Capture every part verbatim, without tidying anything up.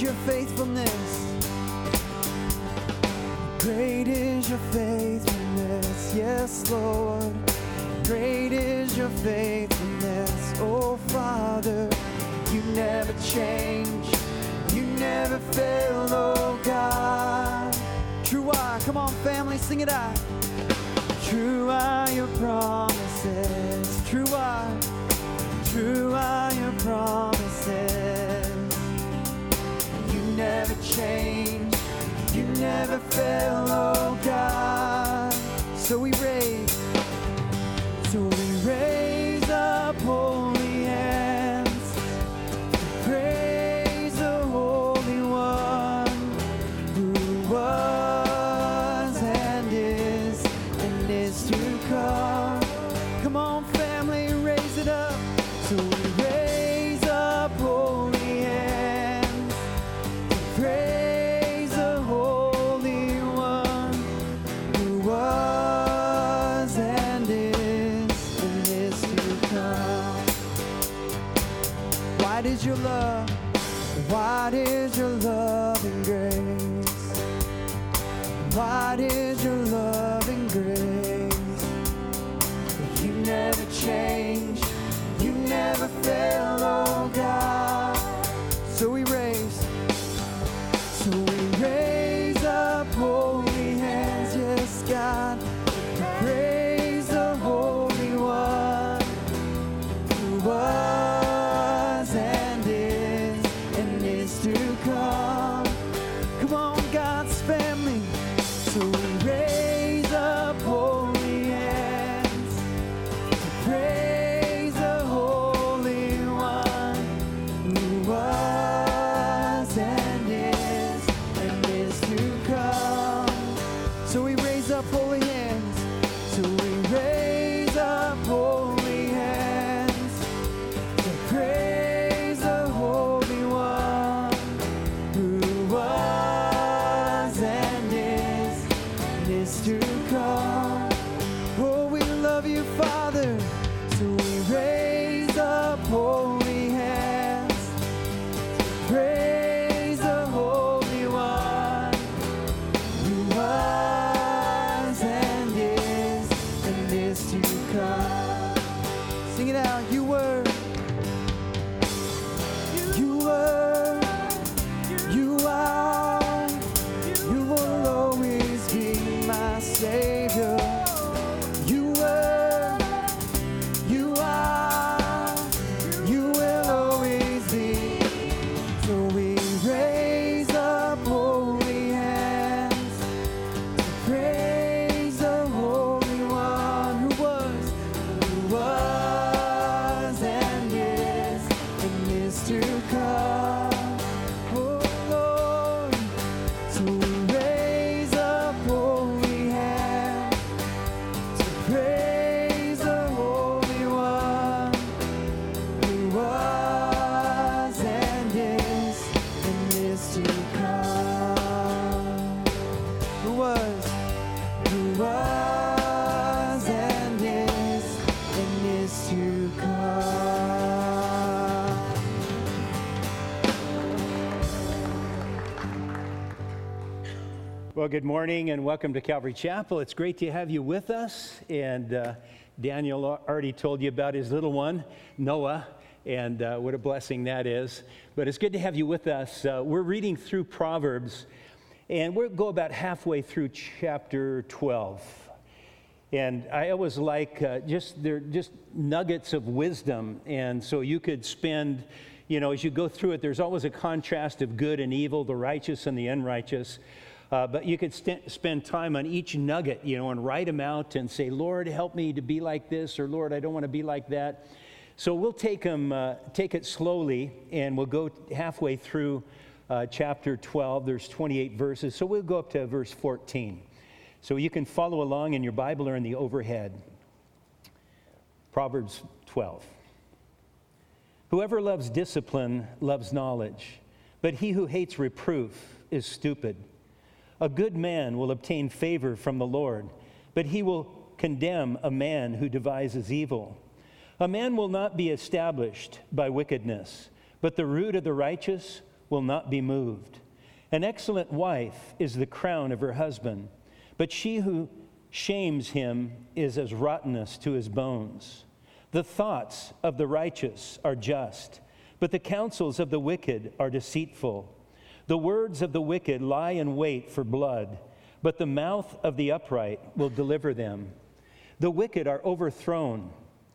your faithfulness. Great is your faithfulness, yes, Lord. Great is your faithfulness, oh Father. You never change, you never fail, oh God. True are, come on family, sing it out. True are your promises, true are, true are your promises. You never change, you never fail, oh God. So we raise, so we raise up holy hands to praise the Holy One who was and is and is to come. Come on family, raise it up. So we raise up holy hands to praise the Holy One who was and is and is to come. Wide is your love, wide is your love and grace. Wide is your love and grace. You never change, you never fail, oh God. So we raise, so we raise up holy hands, yes, God, to praise the Holy One who was and is and is to come. Come on, God's family. So we raise up holy hands to praise the Holy One who was and is and is to come. So we raise up holy hands. So we raise up holy hands to praise the Holy One who was and is and is to come. Oh, we love you, Father. So we raise up holy hands to praise the Holy One who was and is and is to come. Sing it out. You were, you were, you are, you will always be my Savior. You were, you are, you will always be. So we raise up holy hands to praise the Holy One who was, who was and is and is to come. Oh Lord, so we raise up holy hands to praise the Holy One who was and is and is to come. Who was, who was and is and is to come. Well, good morning and welcome to Calvary Chapel. It's great to have you with us. And uh, Daniel already told you about his little one, Noah, and uh, what a blessing that is. But it's good to have you with us. Uh, we're reading through Proverbs, and we'll go about halfway through chapter twelve. And I always like uh, just they're just nuggets of wisdom, and so you could spend, you know, as you go through it, there's always a contrast of good and evil, the righteous and the unrighteous. Uh, but you could st- spend time on each nugget, you know, and write them out and say, Lord, help me to be like this, or Lord, I don't want to be like that. So we'll take them, uh, take it slowly, and we'll go halfway through uh, chapter twelve. There's twenty-eight verses, so we'll go up to verse fourteen. So you can follow along in your Bible or in the overhead. Proverbs twelve. Whoever loves discipline loves knowledge, but he who hates reproof is stupid. A good man will obtain favor from the Lord, but he will condemn a man who devises evil. A man will not be established by wickedness, but the root of the righteous will not be moved. An excellent wife is the crown of her husband, but she who shames him is as rottenness to his bones. The thoughts of the righteous are just, but the counsels of the wicked are deceitful. The words of the wicked lie in wait for blood, but the mouth of the upright will deliver them. The wicked are overthrown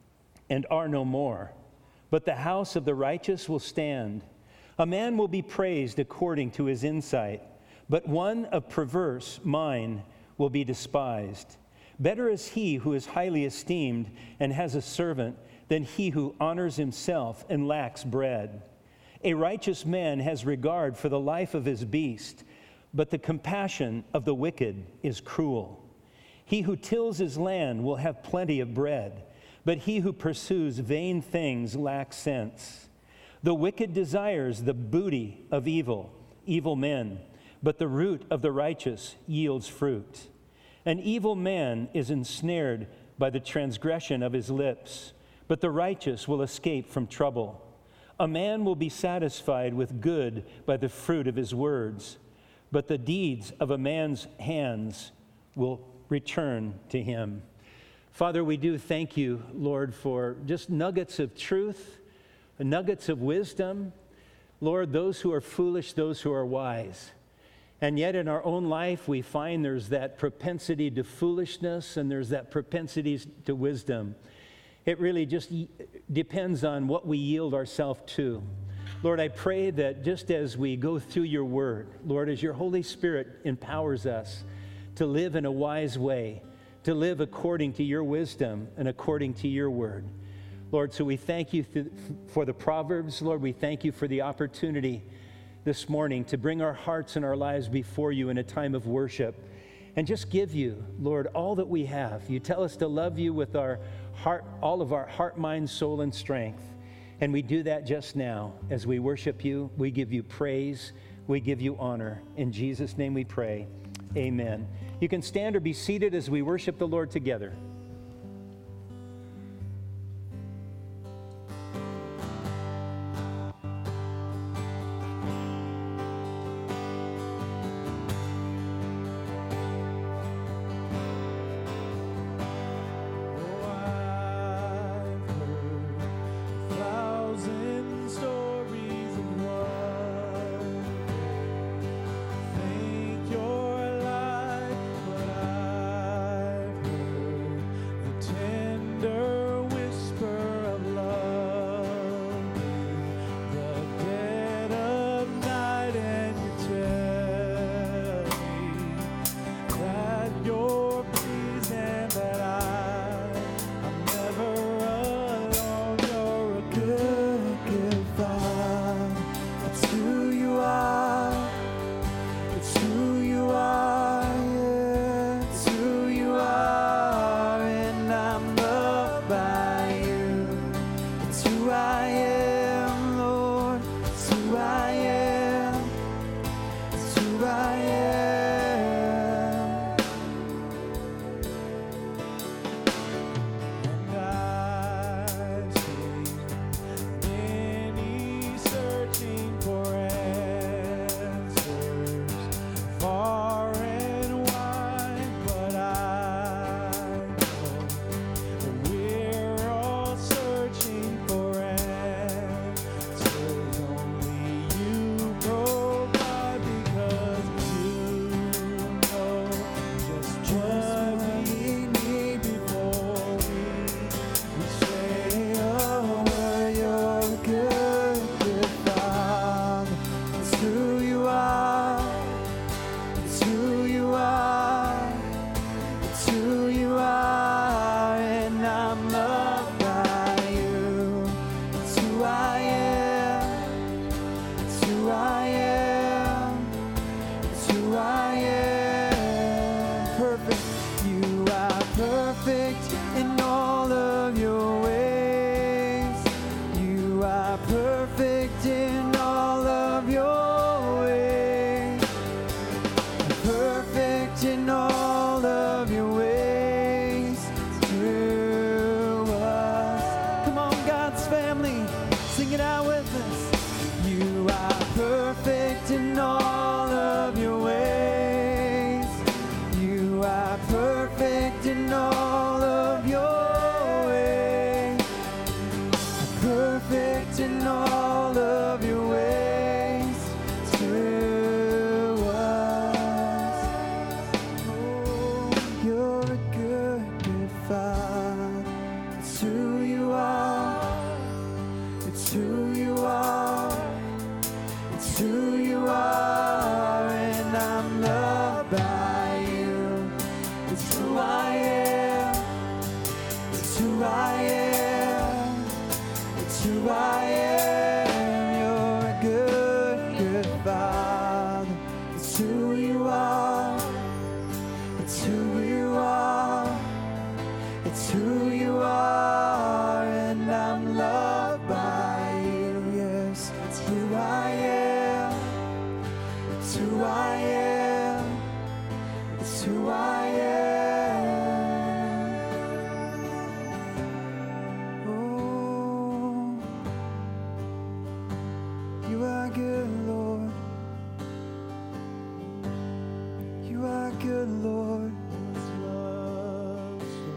and are no more, but the house of the righteous will stand. A man will be praised according to his insight, but one of perverse mind will be despised. Better is he who is highly esteemed and has a servant than he who honors himself and lacks bread. A righteous man has regard for the life of his beast, but the compassion of the wicked is cruel. He who tills his land will have plenty of bread, but he who pursues vain things lacks sense. The wicked desires the booty of evil, evil men, but the root of the righteous yields fruit. An evil man is ensnared by the transgression of his lips, but the righteous will escape from trouble. A man will be satisfied with good by the fruit of his words, but the deeds of a man's hands will return to him. Father, we do thank you, Lord, for just nuggets of truth, nuggets of wisdom. Lord, those who are foolish, those who are wise. And yet in our own life, we find there's that propensity to foolishness and there's that propensity to wisdom. It really just depends on what we yield ourselves to. Lord, I pray that just as we go through your word, Lord, as your Holy Spirit empowers us to live in a wise way, to live according to your wisdom and according to your word. Lord, so we thank you th- for the Proverbs. Lord, we thank you for the opportunity this morning to bring our hearts and our lives before you in a time of worship and just give you, Lord, all that we have. You tell us to love you with our heart, all of our heart, mind, soul, and strength. And we do that just now as we worship you. We give you praise. We give you honor. In Jesus' name we pray. Amen. You can stand or be seated as we worship the Lord together. Thank your life, but I've heard It's who I am. It's who I am. Oh, you are good, Lord. You are good, Lord. Love so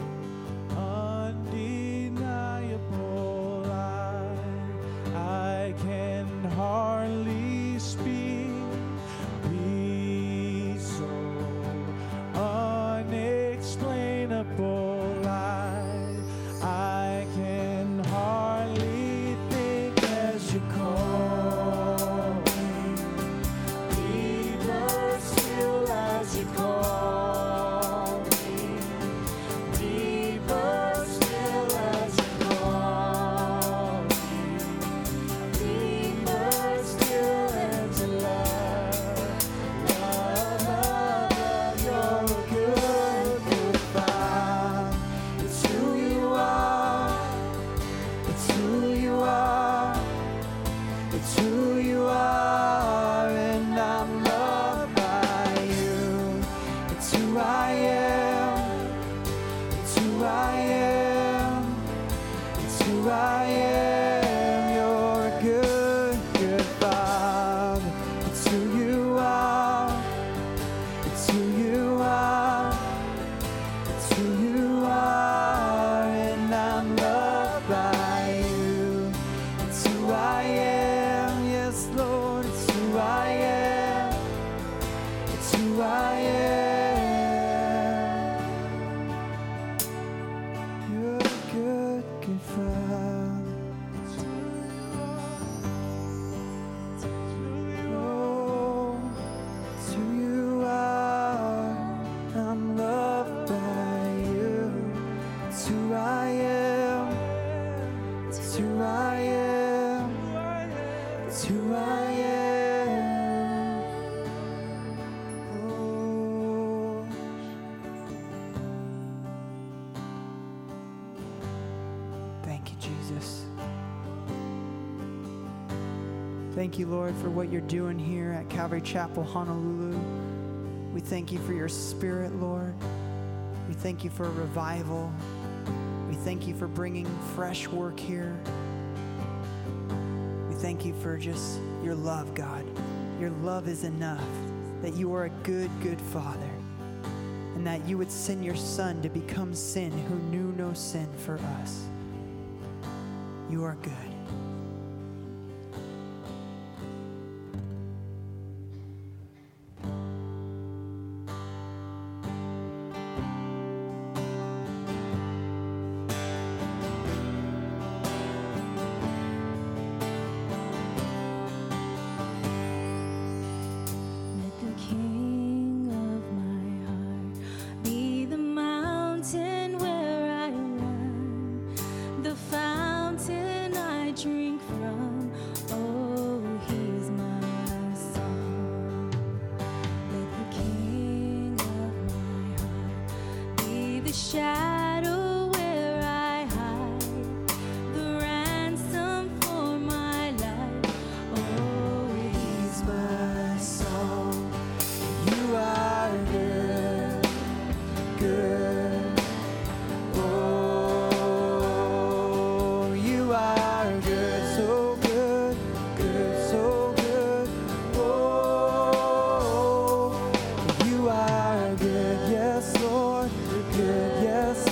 undeniable, I, I can hardly speak. Peace so unexplainable, I, I can hardly think as you call me. Deeper still as you call me. Deeper still as you call me. Deeper still into love. Love, love, love, you're a good, good Father. It's who you are. It's who you are. It's who you are, and I'm loved by you. It's who I am. It's who I am. It's who I am. You're a good, good Father. It's who you are. It's who you are. It's who you are, and I'm loved by you. It's who I am, yes, Lord. It's who I am. It's who I am. You're a good, good Father. Oh, it's who you are. I'm loved by you. It's who I am. It's who I am. It's who I am. Oh. Thank you, Jesus. Thank you, Lord, for what you're doing here at Calvary Chapel, Honolulu. We thank you for your spirit, Lord. We thank you for revival. We thank you for bringing fresh work here. We thank you for just your love, God. Your love is enough, that you are a good, good Father, and that you would send your Son to become sin who knew no sin for us. You are good. Let the King of my heart be the mountain where I run, the fountain I drink from. Oh, he's my song. Let the King of my heart be the shadow where I hide, the ransom for my life. Oh, he's My song, you are good, good. Oh, you are good, so good, good, so good. Oh, you are good, yes, Lord, you're good, yes,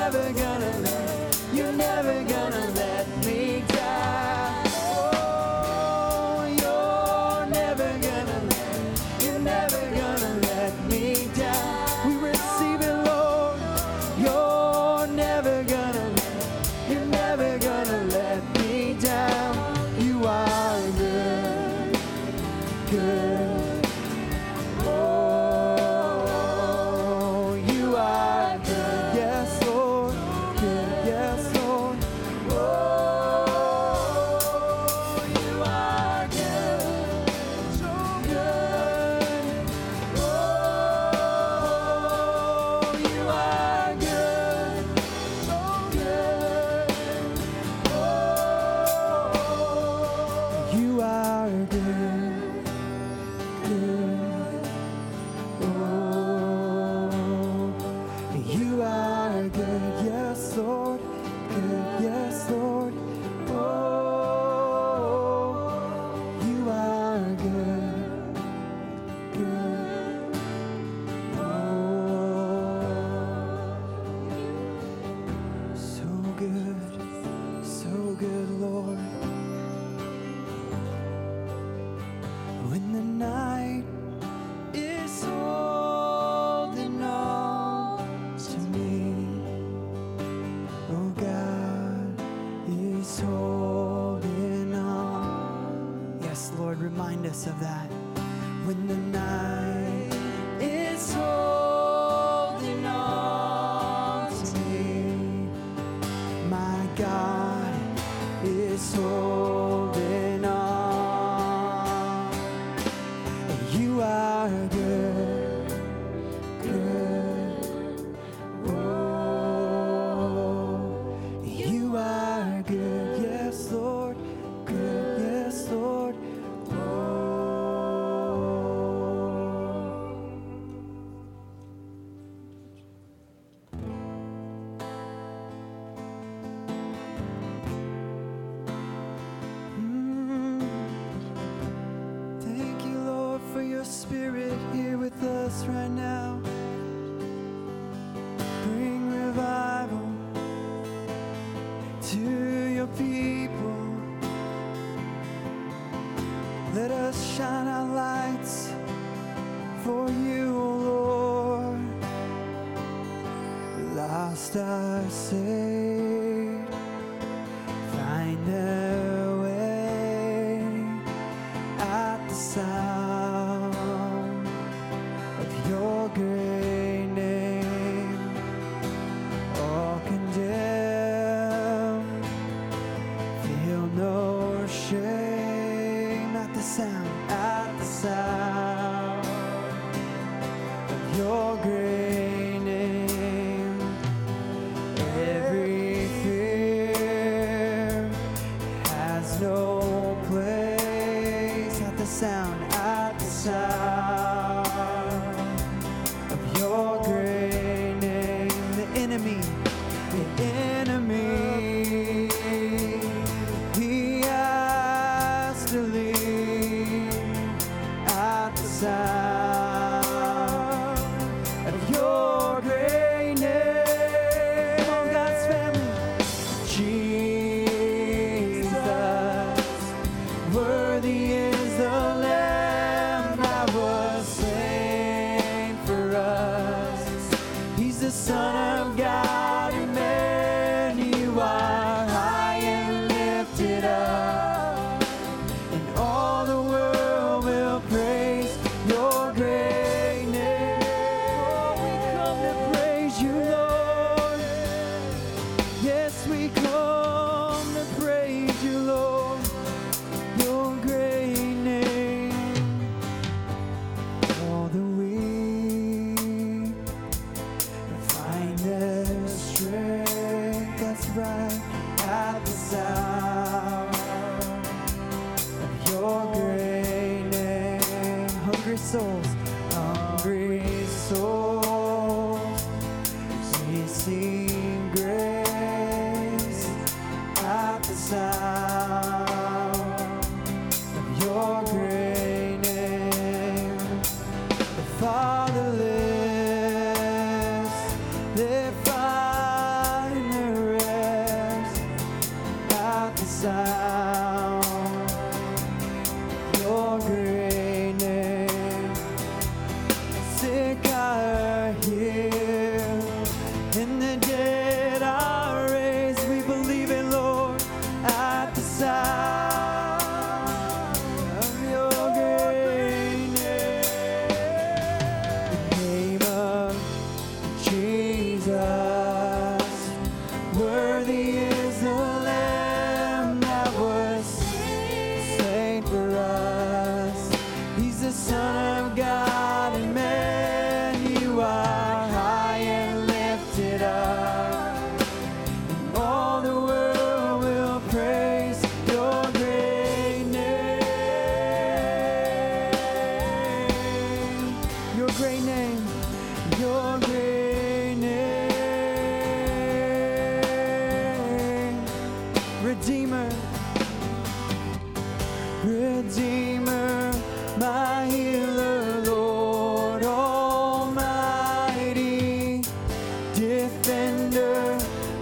never gonna let, you're never gonna let me down. Oh, you're never gonna let, you're never gonna let me down. We receive it, Lord. You're never gonna let, you're never gonna let me down. You are good, good. Oh, you are good. Yes, Lord. Good. Yes, Lord. Oh, you are good. So good. Oh, you are good. So good. Oh, you are good. Good. Oh, you are good. Yes, Lord. Good. Yes, Lord. Oh, you are good. Good. Oh, so good. So good, Lord. When the night is holding on to me, oh, God is holding on. Yes, Lord, remind us of that. When the night is holding on to me, my God is holding on. You are good, good. Oh, you are good. Yes, Lord. Good. Yes, Lord. Oh. Mm. Thank you, Lord, for your spirit here with us right now. Bring revival to your people. Let us shine our lights for you, O Lord. Lost are saved, find their way at the sound of your great name. All condemned, feel no shame at the sound, at the sound of your great name. Every fear has no place at the sound, at the sound of your great name. The enemy, the enemy, he has to leave at the sound of your great name. Come on, God's family. Jesus, worthy is the Lamb that was slain for us. He's the Son of God.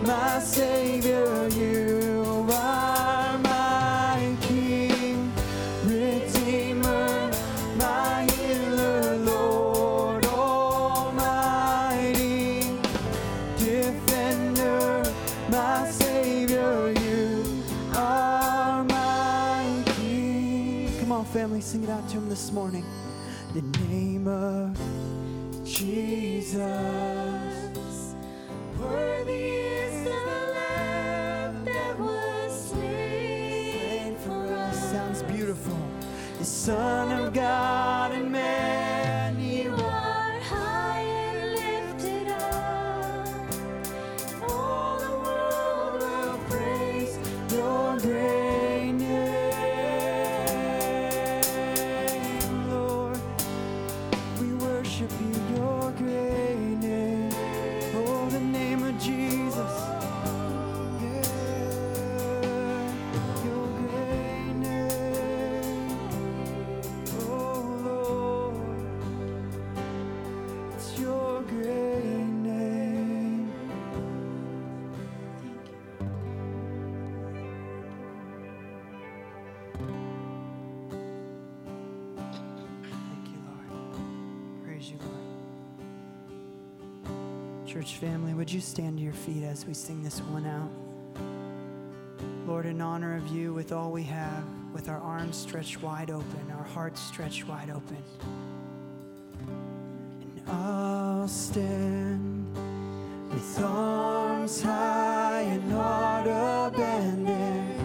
my Savior, you are my King, Redeemer, my healer, Lord Almighty, Defender, my Savior, you are my King. Come on, family, sing it out to him this morning. The name of Jesus, Worthy is the Lamb that was slain for us. sounds beautiful. The Son of God and man, You you are high and lifted up. all the world will praise your great name, Lord. We worship you, your great name. Oh, the name of Jesus. Yeah, your great name. Oh, Lord, it's your great name. Thank you, Lord. Praise you, Lord. Church family, would you stand to your feet as we sing this one out? Lord, in honor of you, with all we have, with our arms stretched wide open, our hearts stretched wide open, and I'll stand with arms high and heart abandoned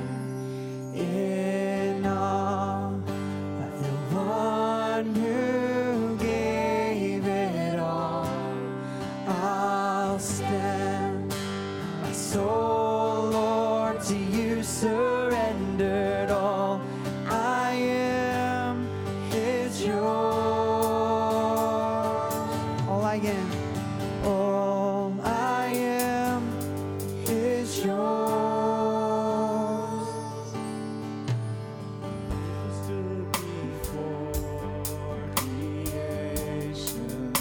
in awe of the one who gave it all. I'll stand, my soul, Lord, to you surrendered. All I am is yours. All I am, all I am is yours. Stood before creation,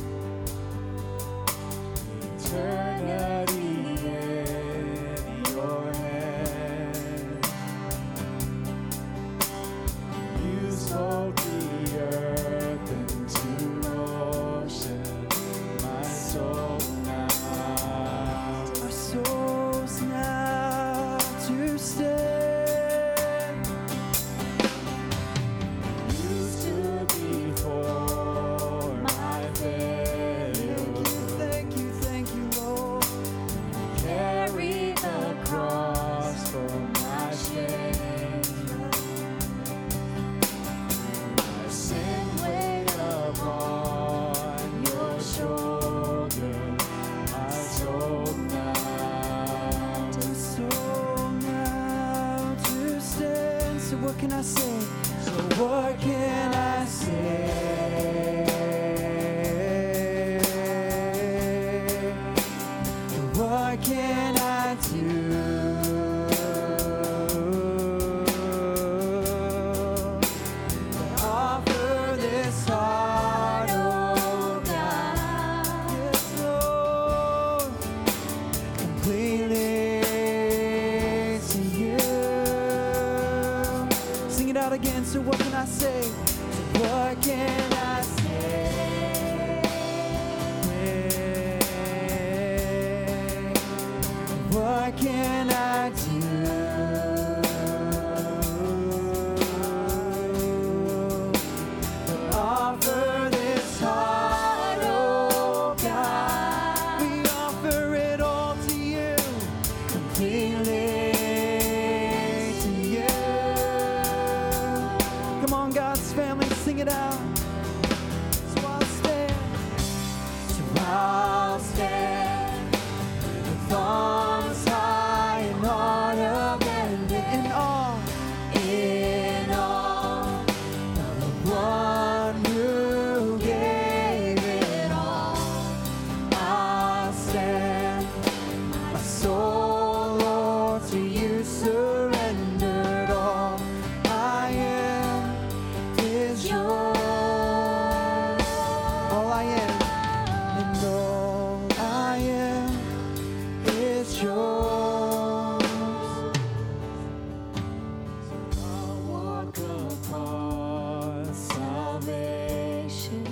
eternity in your hand. You spoke the earth into motion. My soul now, our souls now to stand. You stood before my failure. Thank you, thank you, Lord. Carry the Cross for my shame. My sin weighed upon your shoulder. My soul now, my soul now to stand. So what can I say? So what can I say? What can I do? Offer this heart, oh God. Yes, Lord, completely to you. Sing it out again. So what can I say? So what can I say? What can I do? But offer this heart, oh God. We offer it all to you, completely to you. Come on, God's family, sing it out. So I'll stand. So I'll stand with arms high and heart yours. I'll walk upon salvation.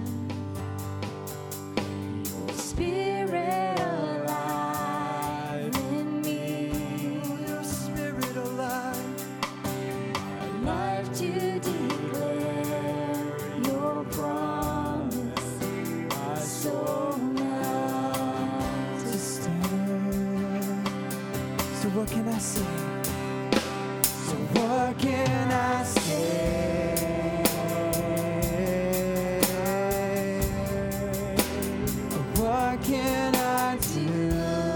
Your Spirit alive in me. your spirit alive. Life to declare your promise. My soul now to Stand. So what can I say? So what can I say? What can I do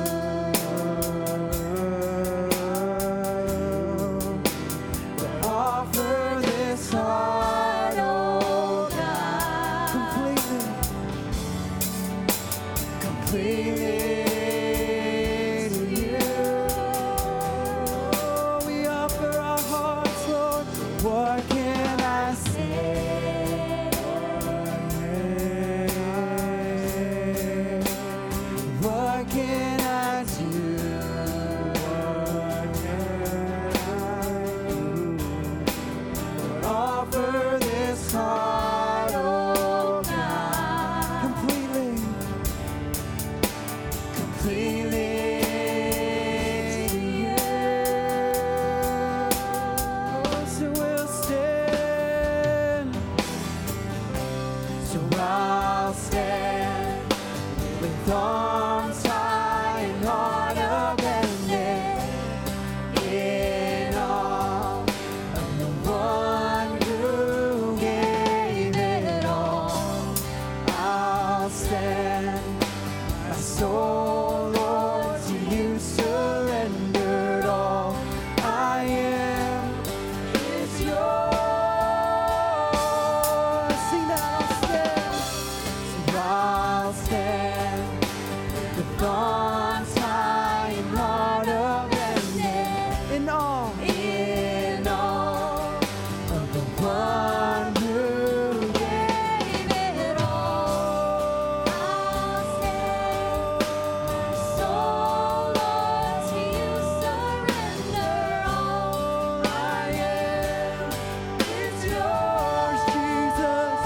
to offer this heart, oh God, completely, completely to you. We offer our hearts, Lord. What can I say? What can I do? What can I do? Offer this heart, oh God, completely, completely to you. Oh, so we'll stand. So I'll stand with arms high and heart abandoned in awe of the one who gave it all. I'll stand, my soul, Lord, to you surrendered all. I am is yours. Sing that, I'll stand. So I'll stand with arms high and heart abandoned in awe, in awe of the one who gave it all. I'll stand, my soul, Lord, to you surrender all. I am is yours, Jesus.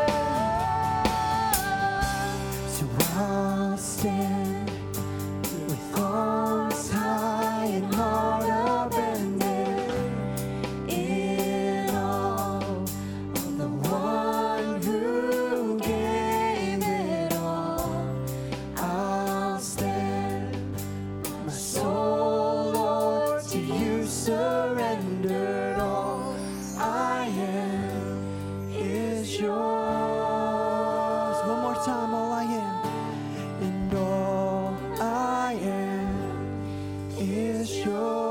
Yeah. So I'll stand with arms high and heart abandoned in awe of the one who gave it all. I'll stand, my soul, Lord, to you surrendered all. I am is yours. One more time, all I am, and all I am is yours.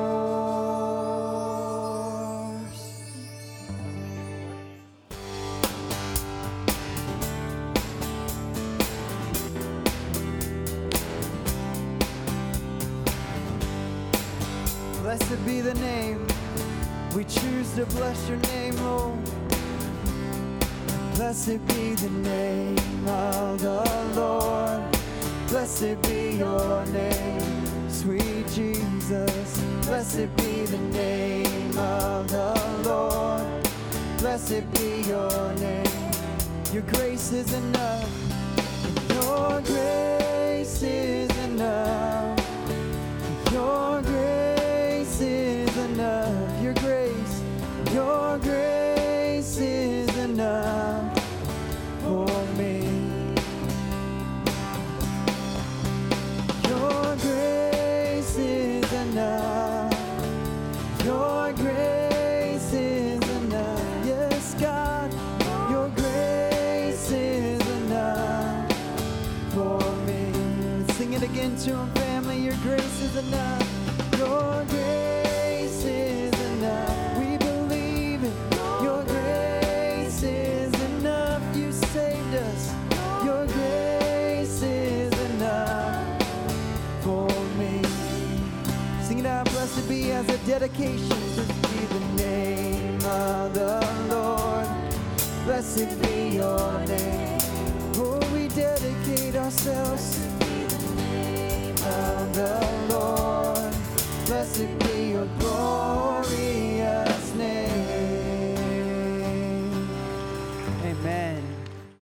Blessed be the name. We choose to bless your name, Lord. Blessed be the name of the Lord. Blessed be your name, sweet Jesus. Blessed be the name of the Lord. Blessed be your name. Your grace is enough. Your grace is enough. Your grace is enough. Your grace, your grace is enough for me. Your grace is enough. Your grace is enough. Yes, God, your grace is enough for me. Sing it again to him, family. Your grace is enough. Your grace is enough. We believe it. Your grace is enough. You saved us. Your grace is enough for me. Sing it out. Blessed be as a dedication. Blessed be the name of the Lord. Blessed be your name. Oh, we dedicate ourselves of the blessed be your glory.